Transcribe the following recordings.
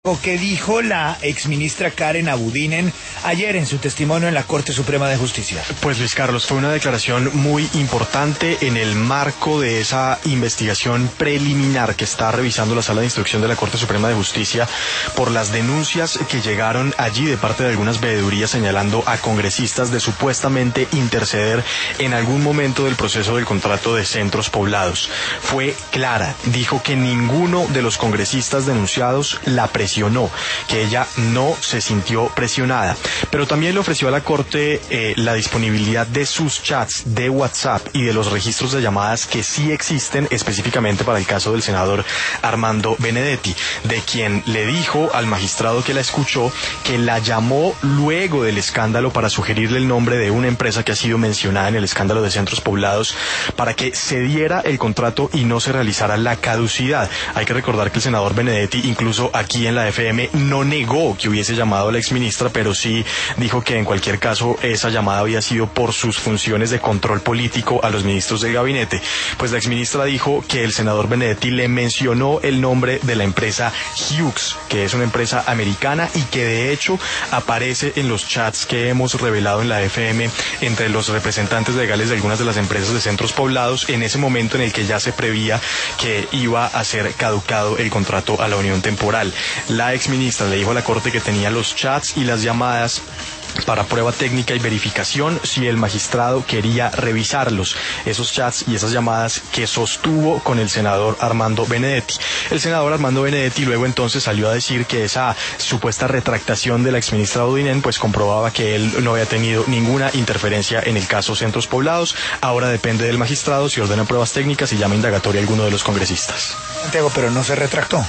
¿Qué dijo la exministra Karen Abudinen ayer en su testimonio en la Corte Suprema de Justicia? Pues Luis Carlos, fue una declaración muy importante en el marco de esa investigación preliminar que está revisando la Sala de Instrucción de la Corte Suprema de Justicia por las denuncias que llegaron allí de parte de algunas veedurías señalando a congresistas de supuestamente interceder en algún momento del proceso del contrato de centros poblados. Fue clara, dijo que ninguno de los congresistas denunciados la presionó, que ella no se sintió presionada, pero también le ofreció a la Corte la disponibilidad de sus chats de WhatsApp y de los registros de llamadas que sí existen específicamente para el caso del senador Armando Benedetti, de quien le dijo al magistrado que la escuchó que la llamó luego del escándalo para sugerirle el nombre de una empresa que ha sido mencionada en el escándalo de centros poblados para que se diera el contrato y no se realizara la caducidad. Hay que recordar que el senador Benedetti, incluso aquí en la FM, no negó que hubiese llamado a la exministra, pero sí dijo que en cualquier caso esa llamada había sido por sus funciones de control político a los ministros del gabinete. Pues la exministra dijo que el senador Benedetti le mencionó el nombre de la empresa Hughes, que es una empresa americana y que de hecho aparece en los chats que hemos revelado en la FM entre los representantes legales de algunas de las empresas de centros poblados en ese momento en el que ya se prevía que iba a ser caducado el contrato a la unión temporal. La exministra le dijo a la Corte que tenía los chats y las llamadas para prueba técnica y verificación si el magistrado quería revisarlos, esos chats y esas llamadas que sostuvo con el senador Armando Benedetti. El senador Armando Benedetti luego entonces salió a decir que esa supuesta retractación de la exministra Abudinen pues comprobaba que él no había tenido ninguna interferencia en el caso Centros Poblados. Ahora depende del magistrado si ordena pruebas técnicas y llama indagatoria a alguno de los congresistas. Santiago, pero no se retractó.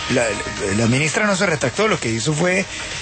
La ministra no se retractó, lo que hizo fue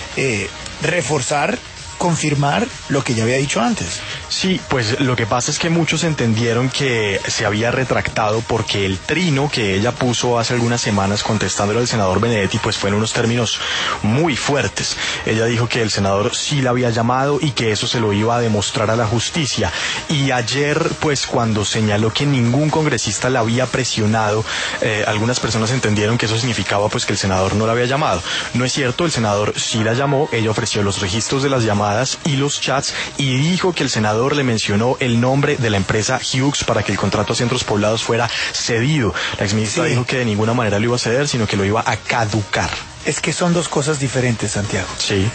reforzar, confirmar lo que ya había dicho antes. Sí, pues lo que pasa es que muchos entendieron que se había retractado porque el trino que ella puso hace algunas semanas contestándole al senador Benedetti pues fue en unos términos muy fuertes. Ella dijo que el senador sí la había llamado y que eso se lo iba a demostrar a la justicia. Y ayer pues cuando señaló que ningún congresista la había presionado, algunas personas entendieron que eso significaba pues que el senador no la había llamado. No es cierto, el senador sí la llamó, ella ofreció los registros de las llamadas y los chats y dijo que el senador le mencionó el nombre de la empresa Hughes para que el contrato a centros poblados fuera cedido. La exministra dijo que de ninguna manera lo iba a ceder, sino que lo iba a caducar. Es que son dos cosas diferentes, Santiago. Sí.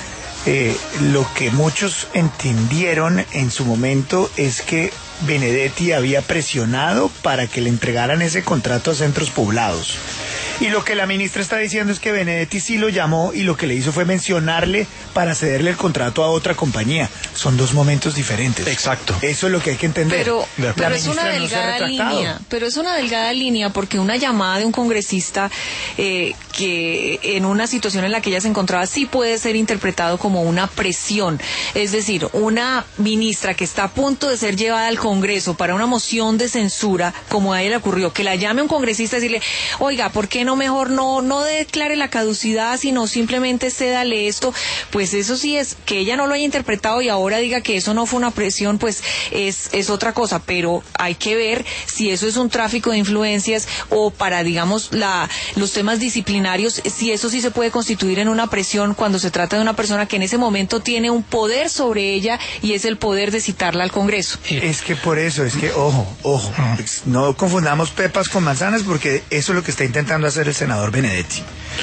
Lo que muchos entendieron en su momento es que Benedetti había presionado para que le entregaran ese contrato a centros poblados. Y lo que la ministra está diciendo es que Benedetti sí lo llamó y lo que le hizo fue mencionarle para cederle el contrato a otra compañía. Son dos momentos diferentes. Exacto. Eso es lo que hay que entender. Pero es una delgada línea. Pero es una delgada línea porque una llamada de un congresista que en una situación en la que ella se encontraba sí puede ser interpretado como una presión. Es decir, una ministra que está a punto de ser llevada al Congreso para una moción de censura, como a ella le ocurrió, que la llame un congresista y decirle, oiga, ¿por qué no mejor no declare la caducidad, sino simplemente cédale esto? Pues eso sí es, que ella no lo haya interpretado y ahora diga que eso no fue una presión, pues es otra cosa, pero hay que ver si eso es un tráfico de influencias o para, digamos, los temas disciplinarios, si eso sí se puede constituir en una presión cuando se trata de una persona que en ese momento tiene un poder sobre ella y es el poder de citarla al Congreso. Es que por eso, ojo, no confundamos pepas con manzanas porque eso es lo que está intentando hacer el senador Benedetti.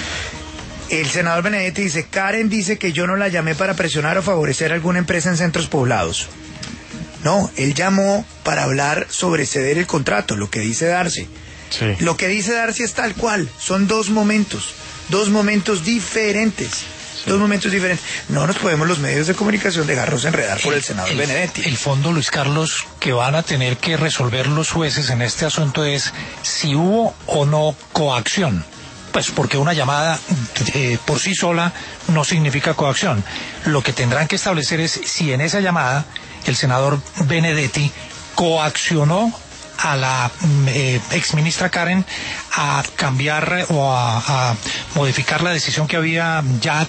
El senador Benedetti dice, Karen dice que yo no la llamé para presionar o favorecer a alguna empresa en centros poblados. No, él llamó para hablar sobre ceder el contrato, lo que dice Darcy. Sí. Lo que dice Darcy es tal cual, son dos momentos diferentes. Sí. Dos momentos diferentes. No nos podemos los medios de comunicación dejarnos enredar por el senador Benedetti. El fondo, Luis Carlos, que van a tener que resolver los jueces en este asunto es si hubo o no coacción. Pues porque una llamada por sí sola no significa coacción. Lo que tendrán que establecer es si en esa llamada el senador Benedetti coaccionó a la exministra Karen a cambiar o a modificar la decisión que había ya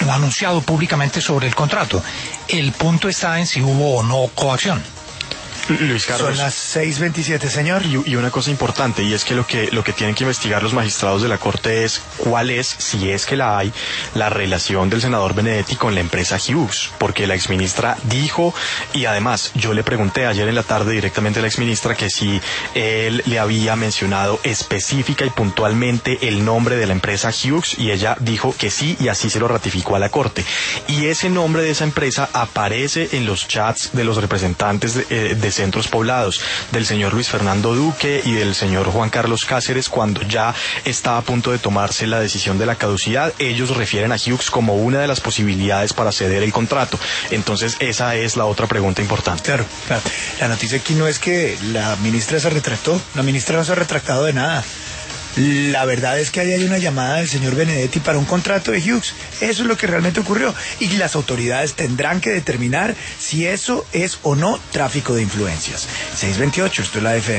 anunciado públicamente sobre el contrato. El punto está en si hubo o no coacción. Luis Carlos. Son las 6:27, señor. Y una cosa importante, y es que lo que tienen que investigar los magistrados de la Corte es cuál es, si es que la hay, la relación del senador Benedetti con la empresa Hughes, porque la exministra dijo, y además yo le pregunté ayer en la tarde directamente a la exministra que si él le había mencionado específica y puntualmente el nombre de la empresa Hughes, y ella dijo que sí, y así se lo ratificó a la Corte. Y ese nombre de esa empresa aparece en los chats de los representantes de centros poblados, del señor Luis Fernando Duque y del señor Juan Carlos Cáceres, cuando ya está a punto de tomarse la decisión de la caducidad. Ellos refieren a Hughes como una de las posibilidades para ceder el contrato. Entonces esa es la otra pregunta importante. Claro. La noticia aquí no es que la ministra se retractó. La ministra no se ha retractado de nada. La verdad es que ahí hay una llamada del señor Benedetti para un contrato de Hughes. Eso es lo que realmente ocurrió. Y las autoridades tendrán que determinar si eso es o no tráfico de influencias. 6:28, esto es la FM.